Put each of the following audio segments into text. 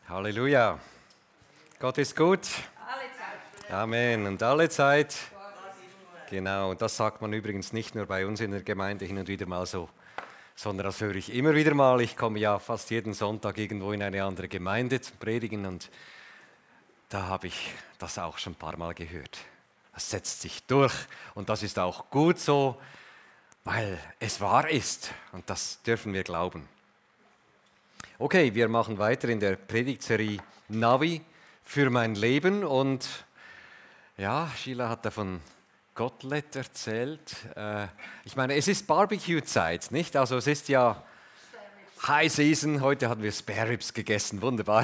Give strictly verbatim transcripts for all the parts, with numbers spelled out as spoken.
Halleluja. Gott ist gut. Alle Zeit. Amen. Und alle Zeit. Genau, das sagt man übrigens nicht nur bei uns in der Gemeinde hin und wieder mal so, sondern das höre ich immer wieder mal. Ich komme ja fast jeden Sonntag irgendwo in eine andere Gemeinde zum Predigen und da habe ich das auch schon ein paar Mal gehört. Das setzt sich durch und das ist auch gut so, weil es wahr ist und das dürfen wir glauben. Okay, wir machen weiter in der Predigtserie Navi für mein Leben und ja, Sheila hat davon Gottlet erzählt. Äh, ich meine, es ist Barbecue-Zeit, nicht? Also es ist ja High Season, heute hatten wir Spare Ribs gegessen, wunderbar.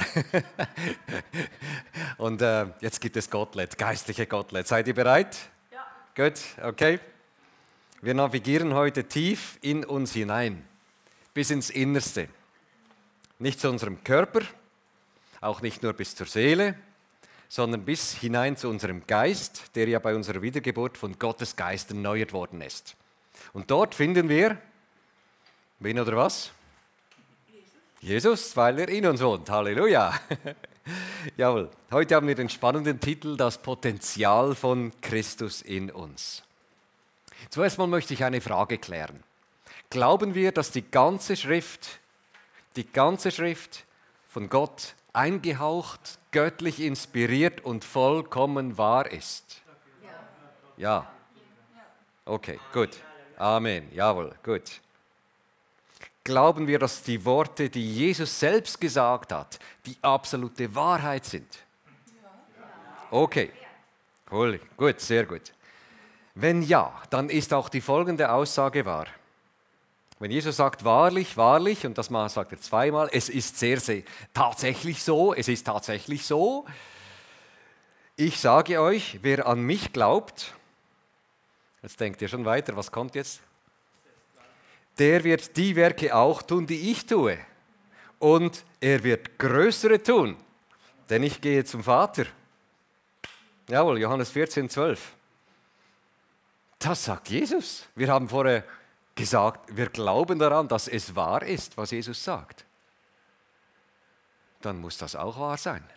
Und äh, jetzt gibt es Gottlet, geistliche Gottlet. Seid ihr bereit? Ja. Gut, okay. Wir navigieren heute tief in uns hinein, bis ins Innerste. Nicht zu unserem Körper, auch nicht nur bis zur Seele, sondern bis hinein zu unserem Geist, der ja bei unserer Wiedergeburt von Gottes Geist erneuert worden ist. Und dort finden wir, wen oder was? Jesus, Jesus, weil er in uns wohnt. Halleluja. Jawohl. Heute haben wir den spannenden Titel, das Potenzial von Christus in uns. Zuerst mal möchte ich eine Frage klären. Glauben wir, dass die ganze Schrift, die ganze Schrift von Gott eingehaucht, göttlich inspiriert und vollkommen wahr ist? Ja. Okay, gut. Amen. Jawohl, gut. Glauben wir, dass die Worte, die Jesus selbst gesagt hat, die absolute Wahrheit sind? Okay. Cool. Gut, sehr gut. Wenn ja, dann ist auch die folgende Aussage wahr. Wenn Jesus sagt, wahrlich, wahrlich, und das mal sagt er zweimal, es ist sehr, sehr tatsächlich so, es ist tatsächlich so. Ich sage euch, wer an mich glaubt, jetzt denkt ihr schon weiter, was kommt jetzt? Der wird die Werke auch tun, die ich tue. Und er wird größere tun, denn ich gehe zum Vater. Jawohl, Johannes vierzehn, zwölf. Das sagt Jesus. Wir haben vorher gesagt, wir glauben daran, dass es wahr ist, was Jesus sagt. Dann muss das auch wahr sein.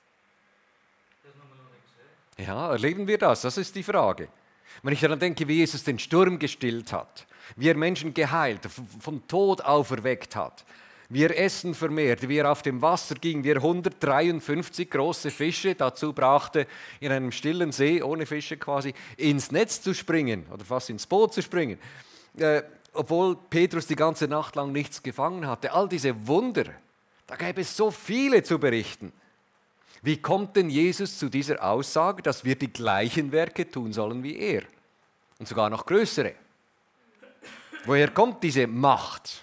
Ja, erleben wir das? Das ist die Frage. Wenn ich daran denke, wie Jesus den Sturm gestillt hat, wie er Menschen geheilt, vom Tod auferweckt hat, wie er Essen vermehrt, wie er auf dem Wasser ging, wie er hundertdreiundfünfzig große Fische dazu brachte, in einem stillen See, ohne Fische quasi, ins Netz zu springen oder fast ins Boot zu springen. Äh, obwohl Petrus die ganze Nacht lang nichts gefangen hatte. All diese Wunder, da gäbe es so viele zu berichten. Wie kommt denn Jesus zu dieser Aussage, dass wir die gleichen Werke tun sollen wie er? Und sogar noch größere. Woher kommt diese Macht?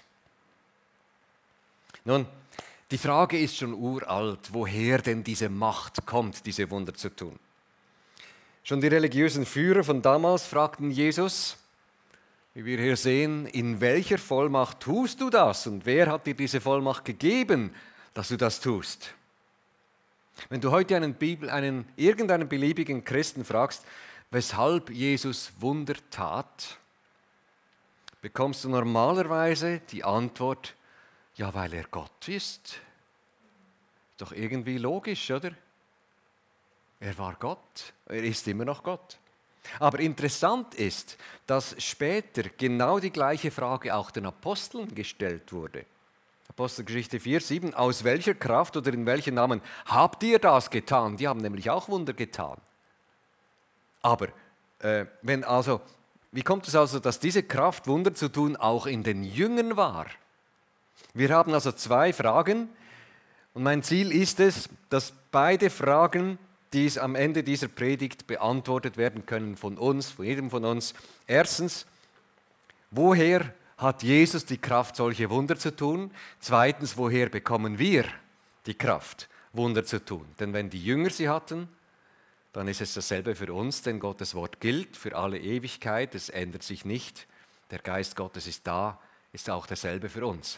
Nun, die Frage ist schon uralt, woher denn diese Macht kommt, diese Wunder zu tun. Schon die religiösen Führer von damals fragten Jesus, wie wir hier sehen, in welcher Vollmacht tust du das und wer hat dir diese Vollmacht gegeben, dass du das tust? Wenn du heute einen, Bibel, einen irgendeinen beliebigen Christen fragst, weshalb Jesus Wunder tat, bekommst du normalerweise die Antwort, ja, weil er Gott ist. Doch irgendwie logisch, oder? Er war Gott, er ist immer noch Gott. Aber interessant ist, dass später genau die gleiche Frage auch den Aposteln gestellt wurde. Apostelgeschichte vier, sieben, aus welcher Kraft oder in welchem Namen habt ihr das getan? Die haben nämlich auch Wunder getan. Aber äh, wenn also, wie kommt es also, dass diese Kraft, Wunder zu tun, auch in den Jüngern war? Wir haben also zwei Fragen und mein Ziel ist es, dass beide Fragen, die es am Ende dieser Predigt beantwortet werden können von uns, von jedem von uns. Erstens, woher hat Jesus die Kraft, solche Wunder zu tun? Zweitens, woher bekommen wir die Kraft, Wunder zu tun? Denn wenn die Jünger sie hatten, dann ist es dasselbe für uns, denn Gottes Wort gilt für alle Ewigkeit, es ändert sich nicht. Der Geist Gottes ist da, ist auch derselbe für uns.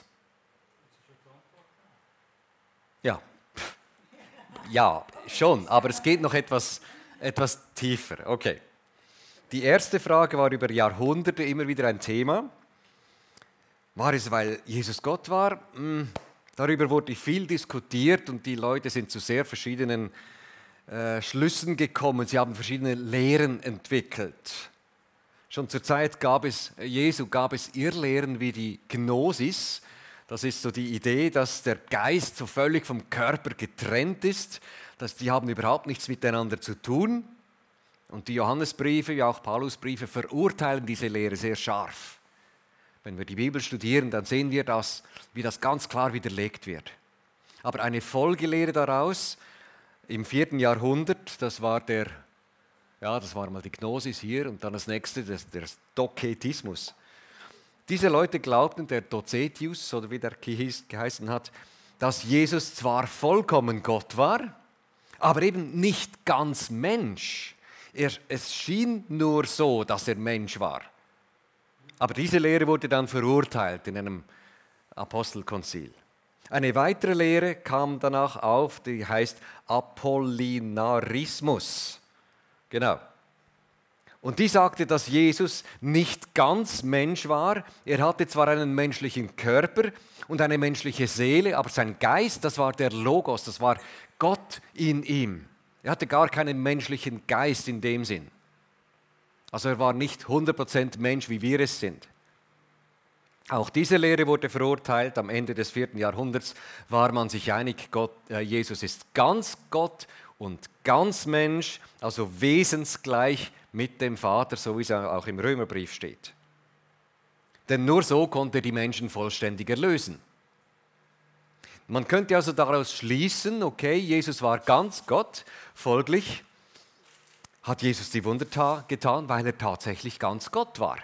Ja. Ja, schon, aber es geht noch etwas, etwas tiefer. Okay. Die erste Frage war über Jahrhunderte immer wieder ein Thema. War es, weil Jesus Gott war? Hm, Darüber wurde viel diskutiert und die Leute sind zu sehr verschiedenen äh, Schlüssen gekommen. Sie haben verschiedene Lehren entwickelt. Schon zur Zeit gab es, Jesu gab es Irrlehren wie die Gnosis. Das ist so die Idee, dass der Geist so völlig vom Körper getrennt ist, dass die haben überhaupt nichts miteinander zu tun. Und die Johannesbriefe, wie auch Paulusbriefe, verurteilen diese Lehre sehr scharf. Wenn wir die Bibel studieren, dann sehen wir das, wie das ganz klar widerlegt wird. Aber eine Folgelehre daraus im vierten Jahrhundert, das war der, ja, das war mal die Gnosis hier und dann das nächste, das, der Doketismus. Diese Leute glaubten, der Docetius, oder wie der geheißen hat, dass Jesus zwar vollkommen Gott war, aber eben nicht ganz Mensch. Er, es schien nur so, dass er Mensch war. Aber diese Lehre wurde dann verurteilt in einem Apostelkonzil. Eine weitere Lehre kam danach auf, die heißt Apollinarismus. Genau. Und die sagte, dass Jesus nicht ganz Mensch war. Er hatte zwar einen menschlichen Körper und eine menschliche Seele, aber sein Geist, das war der Logos, das war Gott in ihm. Er hatte gar keinen menschlichen Geist in dem Sinn. Also er war nicht hundert Prozent Mensch, wie wir es sind. Auch diese Lehre wurde verurteilt. Am Ende des vierten Jahrhunderts war man sich einig, Gott, äh, Jesus ist ganz Gott und ganz Mensch, also wesensgleich mit dem Vater, so wie es auch im Römerbrief steht. Denn nur so konnte er die Menschen vollständig erlösen. Man könnte also daraus schließen, okay, Jesus war ganz Gott, folglich hat Jesus die Wunder getan, weil er tatsächlich ganz Gott war.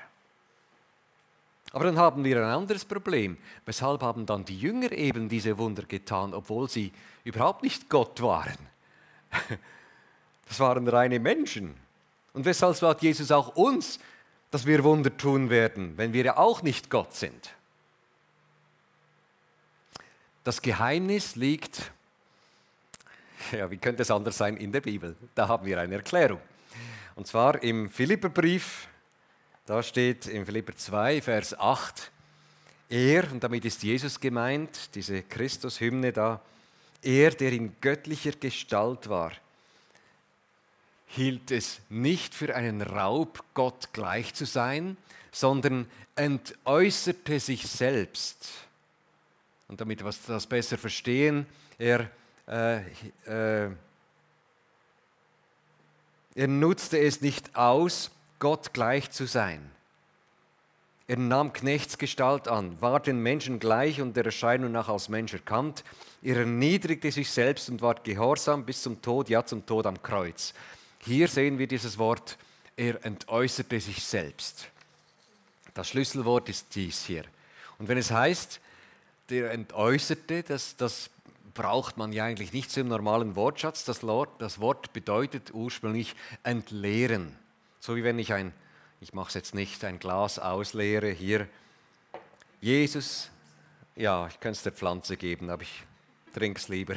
Aber dann haben wir ein anderes Problem. Weshalb haben dann die Jünger eben diese Wunder getan, obwohl sie überhaupt nicht Gott waren? Das waren reine Menschen. Und weshalb sagt Jesus auch uns, dass wir Wunder tun werden, wenn wir ja auch nicht Gott sind? Das Geheimnis liegt, ja, wie könnte es anders sein, in der Bibel. Da haben wir eine Erklärung. Und zwar im Philipperbrief, da steht in Philipper zwei, Vers acht, er, und damit ist Jesus gemeint, diese Christus-Hymne da, er, der in göttlicher Gestalt war, hielt es nicht für einen Raub, Gott gleich zu sein, sondern entäußerte sich selbst. Und damit wir das besser verstehen, er, äh, äh, er nutzte es nicht aus, Gott gleich zu sein. Er nahm Knechtsgestalt an, war den Menschen gleich und der Erscheinung nach als Mensch erkannt. Er erniedrigte sich selbst und war gehorsam bis zum Tod, ja zum Tod am Kreuz. Hier sehen wir dieses Wort, er entäußerte sich selbst. Das Schlüsselwort ist dies hier. Und wenn es heißt, der entäußerte, das, das braucht man ja eigentlich nicht so im normalen Wortschatz. Das Wort, das Wort bedeutet ursprünglich entleeren. So wie wenn ich ein, ich mache es jetzt nicht, ein Glas ausleere, hier. Jesus, ja, ich könnte es der Pflanze geben, aber ich trinke es lieber.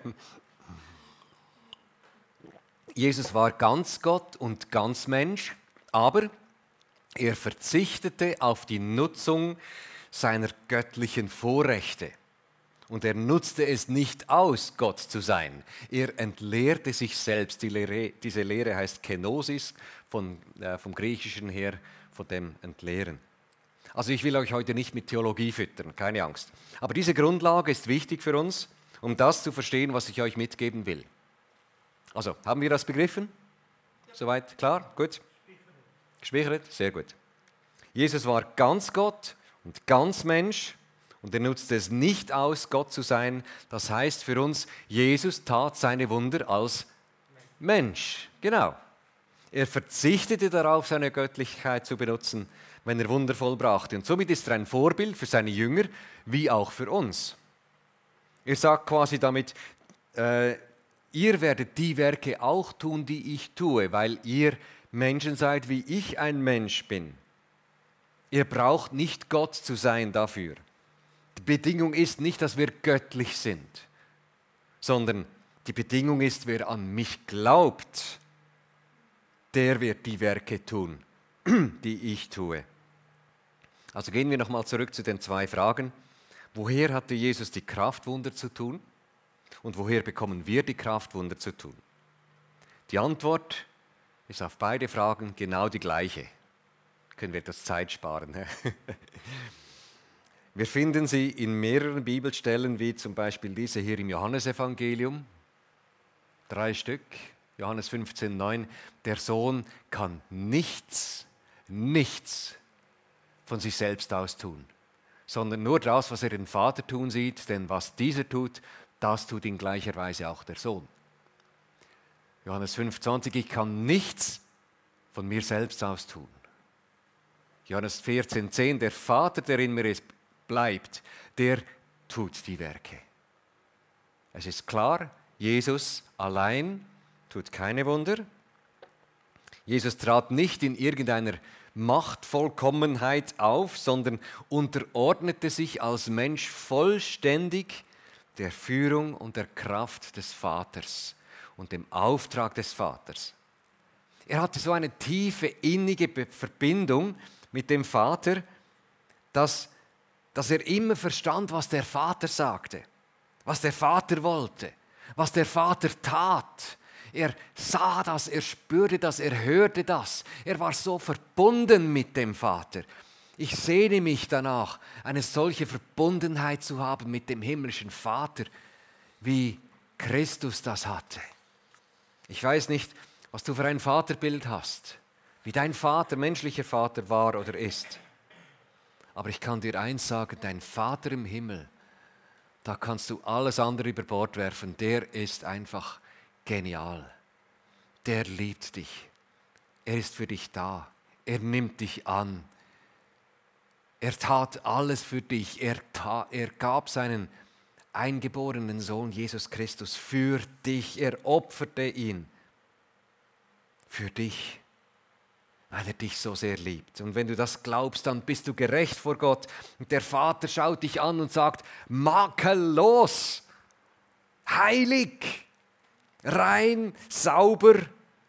Jesus war ganz Gott und ganz Mensch, aber er verzichtete auf die Nutzung seiner göttlichen Vorrechte. Und er nutzte es nicht aus, Gott zu sein. Er entleerte sich selbst. Die Lehre, diese Lehre heißt Kenosis, von, äh, vom Griechischen her, von dem Entleeren. Also ich will euch heute nicht mit Theologie füttern, keine Angst. Aber diese Grundlage ist wichtig für uns, um das zu verstehen, was ich euch mitgeben will. Also, haben wir das begriffen? Ja. Soweit klar? Gut? Gespeichert? Sehr gut. Jesus war ganz Gott und ganz Mensch. Und er nutzte es nicht aus, Gott zu sein. Das heißt für uns, Jesus tat seine Wunder als Mensch. Genau. Er verzichtete darauf, seine Göttlichkeit zu benutzen, wenn er Wunder vollbrachte. Und somit ist er ein Vorbild für seine Jünger, wie auch für uns. Er sagt quasi damit, äh, ihr werdet die Werke auch tun, die ich tue, weil ihr Menschen seid, wie ich ein Mensch bin. Ihr braucht nicht Gott zu sein dafür. Die Bedingung ist nicht, dass wir göttlich sind, sondern die Bedingung ist, wer an mich glaubt, der wird die Werke tun, die ich tue. Also gehen wir nochmal zurück zu den zwei Fragen. woher hatte Jesus die Kraft, Wunder zu tun? Und woher bekommen wir die Kraft, Wunder zu tun? Die Antwort ist auf beide Fragen genau die gleiche. Können wir etwas Zeit sparen? Wir finden sie in mehreren Bibelstellen, wie zum Beispiel diese hier im Johannesevangelium. Drei Stück, Johannes fünfzehn, neun. Der Sohn kann nichts, nichts von sich selbst aus tun, sondern nur das, was er den Vater tun sieht, denn was dieser tut, das tut in gleicher Weise auch der Sohn. Johannes fünf, zwanzig, ich kann nichts von mir selbst aus tun. Johannes vierzehn, zehn, der Vater, der in mir ist, bleibt, der tut die Werke. Es ist klar, Jesus allein tut keine Wunder. Jesus trat nicht in irgendeiner Machtvollkommenheit auf, sondern unterordnete sich als Mensch vollständig der Führung und der Kraft des Vaters und dem Auftrag des Vaters. Er hatte so eine tiefe, innige Verbindung mit dem Vater, dass, dass er immer verstand, was der Vater sagte, was der Vater wollte, was der Vater tat. Er sah das, er spürte das, er hörte das. Er war so verbunden mit dem Vater. Ich sehne mich danach, eine solche Verbundenheit zu haben mit dem himmlischen Vater, wie Christus das hatte. Ich weiß nicht, was du für ein Vaterbild hast, wie dein Vater, menschlicher Vater war oder ist. Aber ich kann dir eins sagen, dein Vater im Himmel, da kannst du alles andere über Bord werfen, der ist einfach genial. Der liebt dich. Er ist für dich da. Er nimmt dich an. Er tat alles für dich. Er, tat, er gab seinen eingeborenen Sohn Jesus Christus für dich. Er opferte ihn für dich, weil er dich so sehr liebt. Und wenn du das glaubst, dann bist du gerecht vor Gott. Und der Vater schaut dich an und sagt, makellos, heilig, rein, sauber,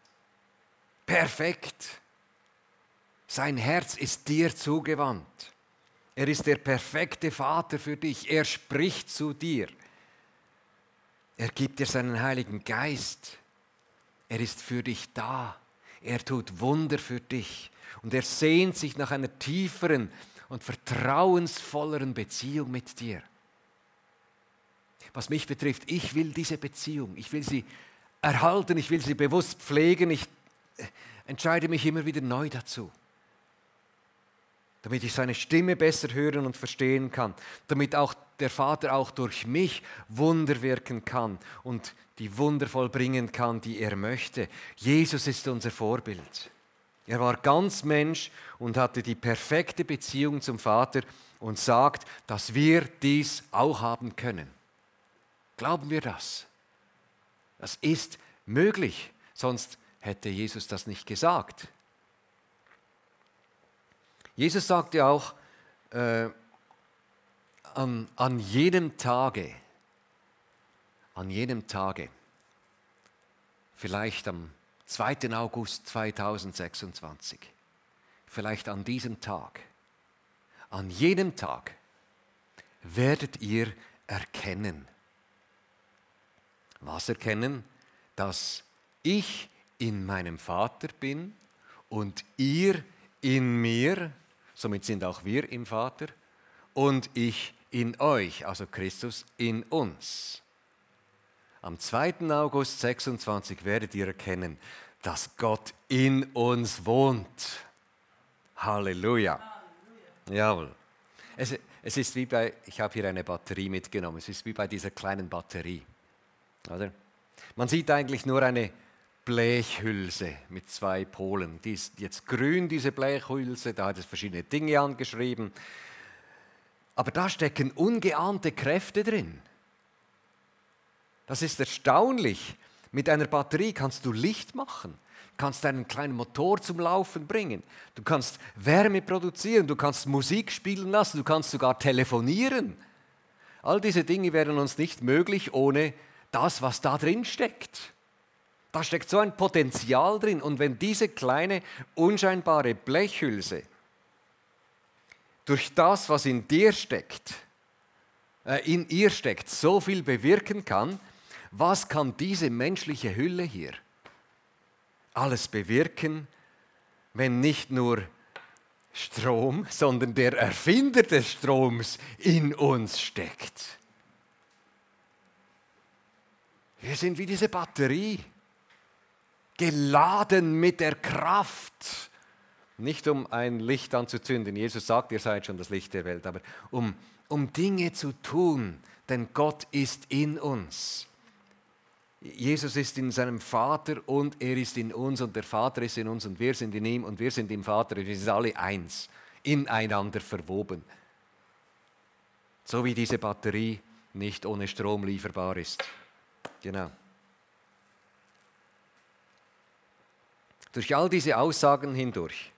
perfekt. Sein Herz ist dir zugewandt. Er ist der perfekte Vater für dich. Er spricht zu dir. Er gibt dir seinen Heiligen Geist. Er ist für dich da. Er tut Wunder für dich. Und er sehnt sich nach einer tieferen und vertrauensvolleren Beziehung mit dir. Was mich betrifft, ich will diese Beziehung. Ich will sie erhalten, ich will sie bewusst pflegen. Ich entscheide mich immer wieder neu dazu. Damit ich seine Stimme besser hören und verstehen kann. Damit auch der Vater auch durch mich Wunder wirken kann und die Wunder vollbringen kann, die er möchte. Jesus ist unser Vorbild. Er war ganz Mensch und hatte die perfekte Beziehung zum Vater und sagt, dass wir dies auch haben können. Glauben wir das? Das ist möglich, sonst hätte Jesus das nicht gesagt. Jesus sagte auch, äh, an, an jenem Tage, an jenem Tage, vielleicht am zweiten August zweitausendsechsundzwanzig, vielleicht an diesem Tag, an jenem Tag werdet ihr erkennen. Was erkennen? Dass ich in meinem Vater bin und ihr in mir, somit sind auch wir im Vater, und ich in euch, also Christus in uns. Am zweiten August sechsundzwanzig werdet ihr erkennen, dass Gott in uns wohnt. Halleluja. Halleluja. Jawohl. Es, es ist wie bei, ich habe hier eine Batterie mitgenommen, es ist wie bei dieser kleinen Batterie. Oder? Man sieht eigentlich nur eine Blechhülse mit zwei Polen. Die ist jetzt grün, diese Blechhülse, da hat es verschiedene Dinge angeschrieben. Aber da stecken ungeahnte Kräfte drin. Das ist erstaunlich. Mit einer Batterie kannst du Licht machen, kannst einen kleinen Motor zum Laufen bringen, du kannst Wärme produzieren, du kannst Musik spielen lassen, du kannst sogar telefonieren. All diese Dinge wären uns nicht möglich ohne das, was da drin steckt. Da steckt so ein Potenzial drin. Und wenn diese kleine, unscheinbare Blechhülse durch das, was in dir steckt, äh, in ihr steckt, so viel bewirken kann, was kann diese menschliche Hülle hier alles bewirken, wenn nicht nur Strom, sondern der Erfinder des Stroms in uns steckt? Wir sind wie diese Batterie, geladen mit der Kraft. Nicht um ein Licht anzuzünden, Jesus sagt, ihr seid schon das Licht der Welt, aber um, um Dinge zu tun, denn Gott ist in uns. Jesus ist in seinem Vater und er ist in uns und der Vater ist in uns und wir sind in ihm und wir sind im Vater. Wir sind alle eins, ineinander verwoben. So wie diese Batterie nicht ohne Strom lieferbar ist. Genau. Durch all diese Aussagen hindurch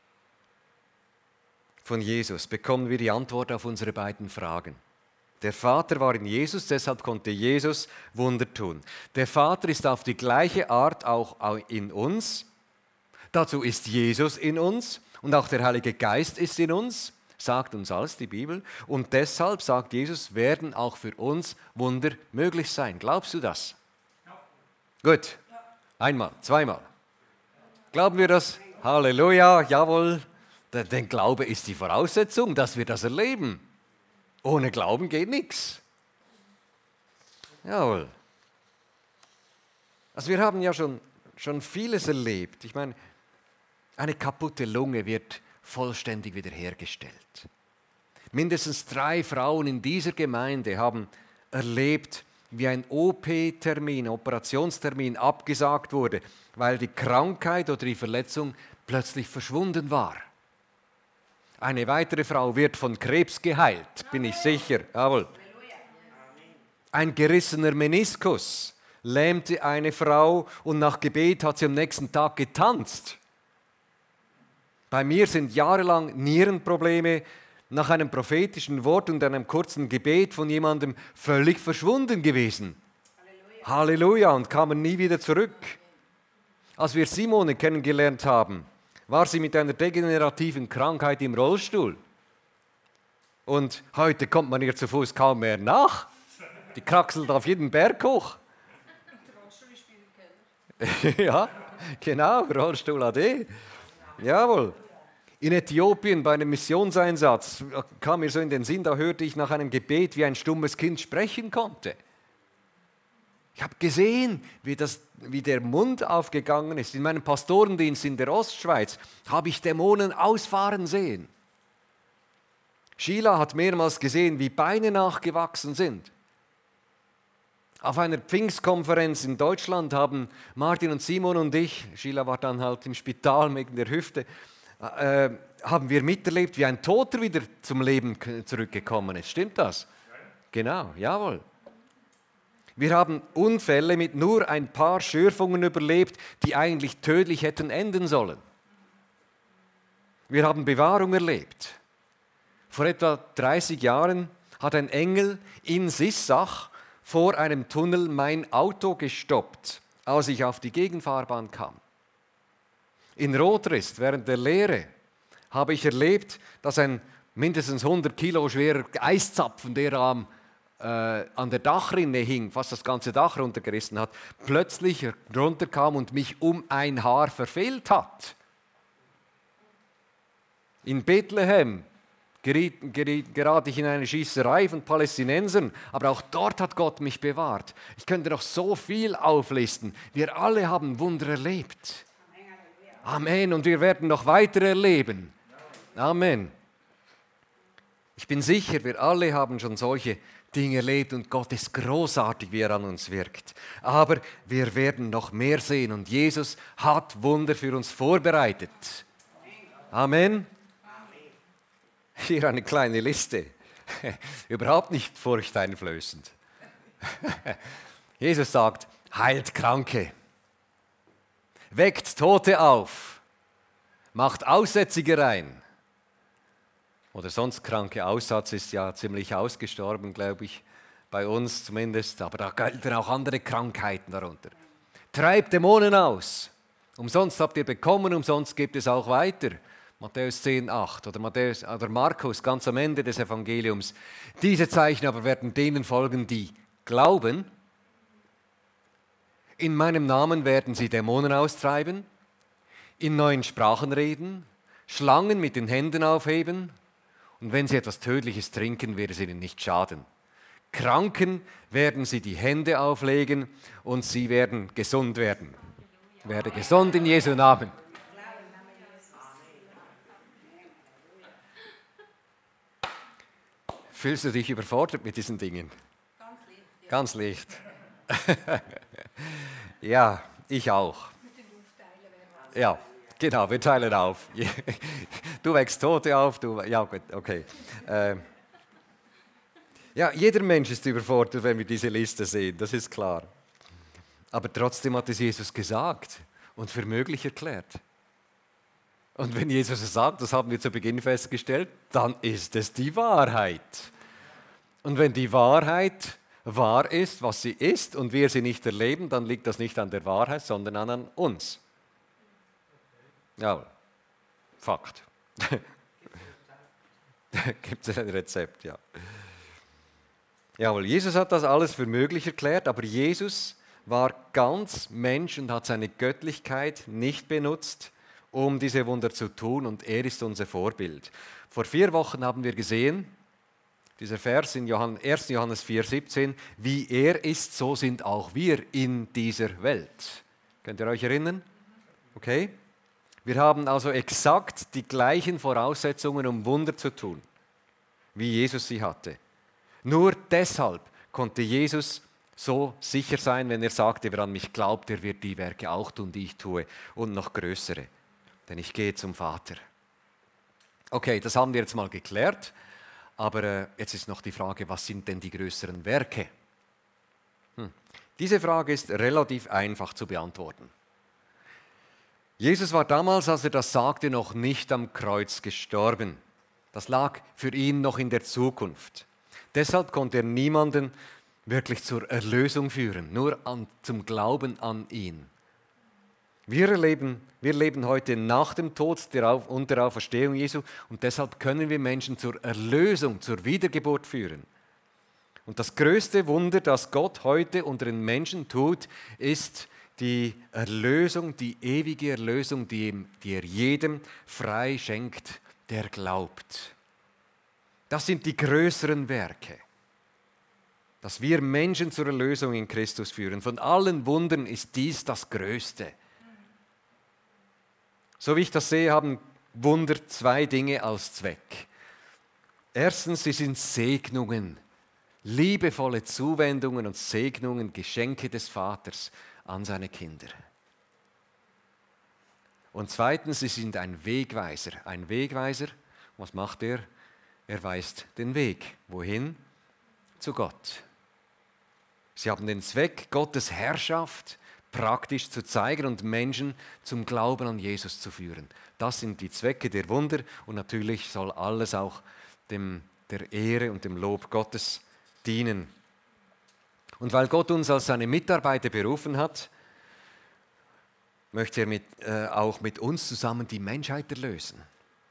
von Jesus bekommen wir die Antwort auf unsere beiden Fragen. Der Vater war in Jesus, deshalb konnte Jesus Wunder tun. Der Vater ist auf die gleiche Art auch in uns. Dazu ist Jesus in uns und auch der Heilige Geist ist in uns, sagt uns alles die Bibel. Und deshalb, sagt Jesus, werden auch für uns Wunder möglich sein. Glaubst du das? Ja. Gut. Einmal, zweimal. Glauben wir das? Halleluja, jawohl. Denn Glaube ist die Voraussetzung, dass wir das erleben. Ohne Glauben geht nichts. Jawohl. Also wir haben ja schon, schon vieles erlebt. Ich meine, eine kaputte Lunge wird vollständig wiederhergestellt. Mindestens drei Frauen in dieser Gemeinde haben erlebt, wie ein O P-Termin, Operationstermin abgesagt wurde, weil die Krankheit oder die Verletzung plötzlich verschwunden war. Eine weitere Frau wird von Krebs geheilt, bin ich sicher. Jawohl. Ein gerissener Meniskus lähmte eine Frau und nach Gebet hat sie am nächsten Tag getanzt. Bei mir sind jahrelang Nierenprobleme nach einem prophetischen Wort und einem kurzen Gebet von jemandem völlig verschwunden gewesen. Halleluja, Halleluja, und kamen nie wieder zurück. Als wir Simone kennengelernt haben, war sie mit einer degenerativen Krankheit im Rollstuhl. Und heute kommt man ihr zu Fuß kaum mehr nach. Die kraxelt auf jeden Berg hoch. Ja, genau, Rollstuhl A D. Jawohl. In Äthiopien bei einem Missionseinsatz kam mir so in den Sinn, da hörte ich nach einem Gebet, wie ein stummes Kind sprechen konnte. Ich habe gesehen, wie, das, wie der Mund aufgegangen ist. In meinem Pastorendienst in der Ostschweiz habe ich Dämonen ausfahren sehen. Sheila hat mehrmals gesehen, wie Beine nachgewachsen sind. Auf einer Pfingstkonferenz in Deutschland haben Martin und Simon und ich, Sheila war dann halt im Spital wegen der Hüfte, äh, haben wir miterlebt, wie ein Toter wieder zum Leben zurückgekommen ist. Stimmt das? Genau, jawohl. Wir haben Unfälle mit nur ein paar Schürfungen überlebt, die eigentlich tödlich hätten enden sollen. Wir haben Bewahrung erlebt. Vor etwa dreißig Jahren hat ein Engel in Sissach vor einem Tunnel mein Auto gestoppt, als ich auf die Gegenfahrbahn kam. In Rotrist während der Lehre habe ich erlebt, dass ein mindestens hundert Kilo schwerer Eiszapfen, der am Äh, an der Dachrinne hing, fast das ganze Dach runtergerissen hat, plötzlich runterkam und mich um ein Haar verfehlt hat. In Bethlehem geriet, geriet, gerate ich in eine Schießerei von Palästinensern, aber auch dort hat Gott mich bewahrt. Ich könnte noch so viel auflisten. Wir alle haben Wunder erlebt. Amen. Und wir werden noch weiter erleben. Amen. Ich bin sicher, wir alle haben schon solche Dinge erlebt und Gott ist großartig, wie er an uns wirkt. Aber wir werden noch mehr sehen und Jesus hat Wunder für uns vorbereitet. Amen. Hier eine kleine Liste. Überhaupt nicht furchteinflößend. Jesus sagt, heilt Kranke, weckt Tote auf, macht Aussätzige rein. Oder sonst kranke Aussatz ist ja ziemlich ausgestorben, glaube ich, bei uns zumindest. Aber da gelten auch andere Krankheiten darunter. Treibt Dämonen aus. Umsonst habt ihr bekommen, umsonst gebt es auch weiter. Matthäus zehn, acht oder, Matthäus, oder Markus ganz am Ende des Evangeliums. Diese Zeichen aber werden denen folgen, die glauben. In meinem Namen werden sie Dämonen austreiben, in neuen Sprachen reden, Schlangen mit den Händen aufheben und wenn sie etwas Tödliches trinken, wird es ihnen nicht schaden. Kranken werden sie die Hände auflegen und sie werden gesund werden. Werde gesund in Jesu Namen. Fühlst du dich überfordert mit diesen Dingen? Ganz leicht. Ganz leicht. Ja, ich auch. Ja, genau, wir teilen auf. Du wächst Tote auf, du. Ja, gut, okay. Äh, ja, jeder Mensch ist überfordert, wenn wir diese Liste sehen, das ist klar. Aber trotzdem hat es Jesus gesagt und für möglich erklärt. Und wenn Jesus es sagt, das haben wir zu Beginn festgestellt, dann ist es die Wahrheit. Und wenn die Wahrheit wahr ist, was sie ist, und wir sie nicht erleben, dann liegt das nicht an der Wahrheit, sondern an uns. Ja, Fakt. Gibt es ein Rezept, ja. Jawohl, Jesus hat das alles für möglich erklärt, aber Jesus war ganz Mensch und hat seine Göttlichkeit nicht benutzt, um diese Wunder zu tun, und er ist unser Vorbild. Vor vier Wochen haben wir gesehen, dieser Vers in erster Johannes vier, siebzehn, wie er ist, so sind auch wir in dieser Welt. Könnt ihr euch erinnern? Okay? Wir haben also exakt die gleichen Voraussetzungen, um Wunder zu tun, wie Jesus sie hatte. Nur deshalb konnte Jesus so sicher sein, wenn er sagte, wer an mich glaubt, der wird die Werke auch tun, die ich tue, und noch größere. Denn ich gehe zum Vater. Okay, das haben wir jetzt mal geklärt, aber äh, jetzt ist noch die Frage, was sind denn die größeren Werke? Hm. Diese Frage ist relativ einfach zu beantworten. Jesus war damals, als er das sagte, noch nicht am Kreuz gestorben. Das lag für ihn noch in der Zukunft. Deshalb konnte er niemanden wirklich zur Erlösung führen, nur an, zum Glauben an ihn. Wir leben, wir leben heute nach dem Tod der Auf- und der Auferstehung Jesu, und deshalb können wir Menschen zur Erlösung, zur Wiedergeburt führen. Und das größte Wunder, das Gott heute unter den Menschen tut, ist die Erlösung, die ewige Erlösung, die, ihm, die er jedem frei schenkt, der glaubt. Das sind die größeren Werke, dass wir Menschen zur Erlösung in Christus führen. Von allen Wundern ist dies das Größte. So wie ich das sehe, haben Wunder zwei Dinge als Zweck. Erstens, sie sind Segnungen, liebevolle Zuwendungen und Segnungen, Geschenke des Vaters an seine Kinder. Und zweitens, sie sind ein Wegweiser. Ein Wegweiser, was macht er? Er weist den Weg. Wohin? Zu Gott. Sie haben den Zweck, Gottes Herrschaft praktisch zu zeigen und Menschen zum Glauben an Jesus zu führen. Das sind die Zwecke der Wunder, und natürlich soll alles auch dem, der Ehre und dem Lob Gottes dienen. Und weil Gott uns als seine Mitarbeiter berufen hat, möchte er mit, äh, auch mit uns zusammen die Menschheit erlösen.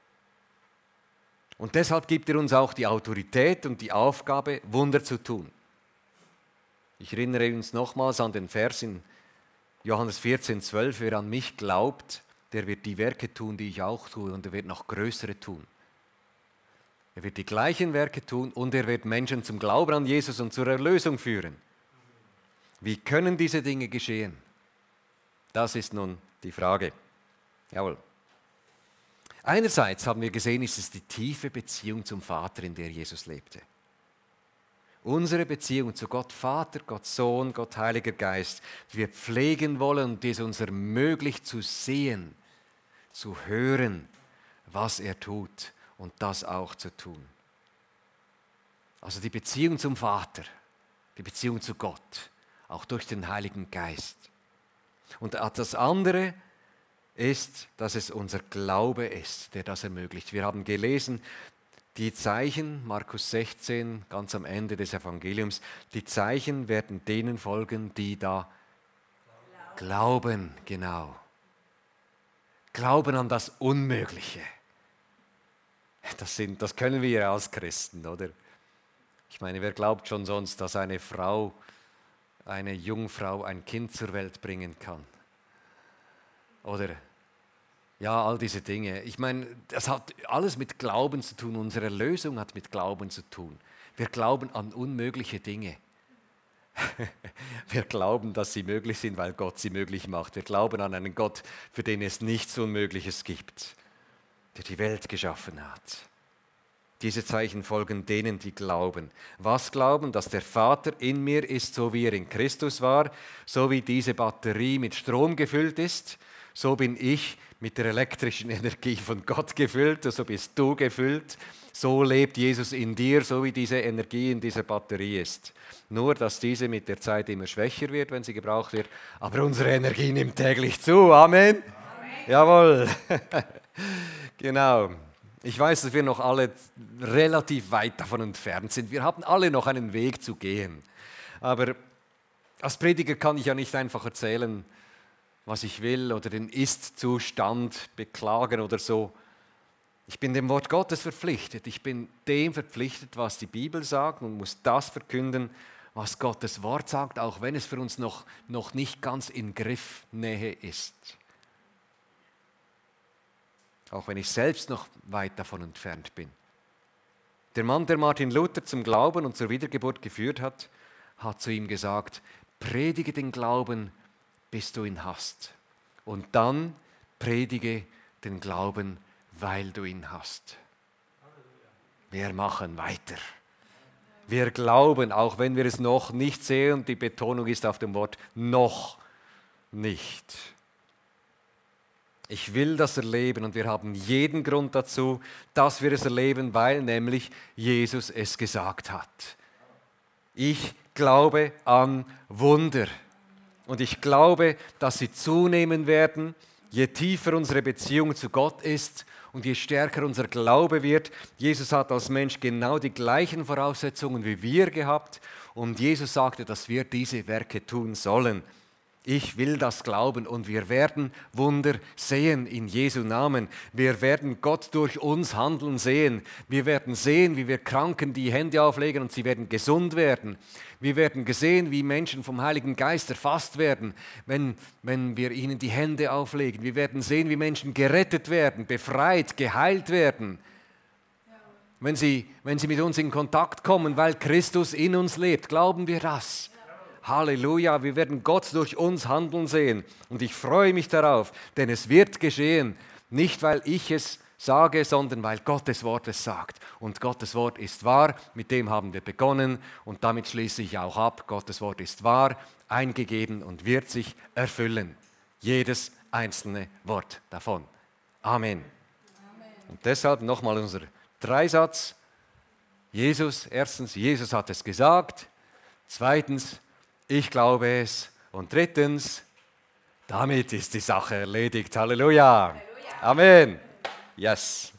Und deshalb gibt er uns auch die Autorität und die Aufgabe, Wunder zu tun. Ich erinnere uns nochmals an den Vers in Johannes vierzehn, zwölf, wer an mich glaubt, der wird die Werke tun, die ich auch tue, und er wird noch größere tun. Er wird die gleichen Werke tun und er wird Menschen zum Glauben an Jesus und zur Erlösung führen. Wie können diese Dinge geschehen? Das ist nun die Frage. Jawohl. Einerseits haben wir gesehen, ist es die tiefe Beziehung zum Vater, in der Jesus lebte. Unsere Beziehung zu Gott Vater, Gott Sohn, Gott Heiliger Geist, die wir pflegen wollen und die es uns ermöglicht zu sehen, zu hören, was er tut und das auch zu tun. Also die Beziehung zum Vater, die Beziehung zu Gott, auch durch den Heiligen Geist. Und das andere ist, dass es unser Glaube ist, der das ermöglicht. Wir haben gelesen, die Zeichen, Markus sechzehn, ganz am Ende des Evangeliums, die Zeichen werden denen folgen, die da glauben, glauben genau. Glauben an das Unmögliche. Das, sind, das können wir als Christen, oder? Ich meine, wer glaubt schon sonst, dass eine Frau, eine Jungfrau ein Kind zur Welt bringen kann? Oder ja, all diese Dinge. Ich meine, das hat alles mit Glauben zu tun. Unsere Erlösung hat mit Glauben zu tun. Wir glauben an unmögliche Dinge. Wir glauben, dass sie möglich sind, weil Gott sie möglich macht. Wir glauben an einen Gott, für den es nichts Unmögliches gibt, der die Welt geschaffen hat. Diese Zeichen folgen denen, die glauben. Was glauben? Dass der Vater in mir ist, so wie er in Christus war, so wie diese Batterie mit Strom gefüllt ist, so bin ich mit der elektrischen Energie von Gott gefüllt, so bist du gefüllt, so lebt Jesus in dir, so wie diese Energie in dieser Batterie ist. Nur, dass diese mit der Zeit immer schwächer wird, wenn sie gebraucht wird, aber unsere Energie nimmt täglich zu. Amen? Amen. Jawohl. Genau. Ich weiß, dass wir noch alle relativ weit davon entfernt sind. Wir haben alle noch einen Weg zu gehen. Aber als Prediger kann ich ja nicht einfach erzählen, was ich will oder den Ist-Zustand beklagen oder so. Ich bin dem Wort Gottes verpflichtet. Ich bin dem verpflichtet, was die Bibel sagt und muss das verkünden, was Gottes Wort sagt, auch wenn es für uns noch, noch nicht ganz in Griffnähe ist. Auch wenn ich selbst noch weit davon entfernt bin. Der Mann, der Martin Luther zum Glauben und zur Wiedergeburt geführt hat, hat zu ihm gesagt, predige den Glauben, bis du ihn hast. Und dann predige den Glauben, weil du ihn hast. Wir machen weiter. Wir glauben, auch wenn wir es noch nicht sehen, und die Betonung ist auf dem Wort noch nicht. Ich will das erleben und wir haben jeden Grund dazu, dass wir es erleben, weil nämlich Jesus es gesagt hat. Ich glaube an Wunder. Und ich glaube, dass sie zunehmen werden, je tiefer unsere Beziehung zu Gott ist und je stärker unser Glaube wird. Jesus hat als Mensch genau die gleichen Voraussetzungen wie wir gehabt und Jesus sagte, dass wir diese Werke tun sollen. Ich will das glauben und wir werden Wunder sehen in Jesu Namen. Wir werden Gott durch uns handeln sehen. Wir werden sehen, wie wir Kranken die Hände auflegen und sie werden gesund werden. Wir werden sehen, wie Menschen vom Heiligen Geist erfasst werden, wenn, wenn wir ihnen die Hände auflegen. Wir werden sehen, wie Menschen gerettet werden, befreit, geheilt werden. Wenn sie, wenn sie mit uns in Kontakt kommen, weil Christus in uns lebt. Glauben wir das? Halleluja, wir werden Gott durch uns handeln sehen und ich freue mich darauf, denn es wird geschehen, nicht weil ich es sage, sondern weil Gottes Wort es sagt. Und Gottes Wort ist wahr, mit dem haben wir begonnen und damit schließe ich auch ab. Gottes Wort ist wahr, eingegeben und wird sich erfüllen. Jedes einzelne Wort davon. Amen. Amen. Und deshalb nochmal unser Dreisatz. Jesus, erstens, Jesus hat es gesagt. Zweitens, ich glaube es. Und drittens, damit ist die Sache erledigt. Halleluja. Halleluja. Amen. Yes.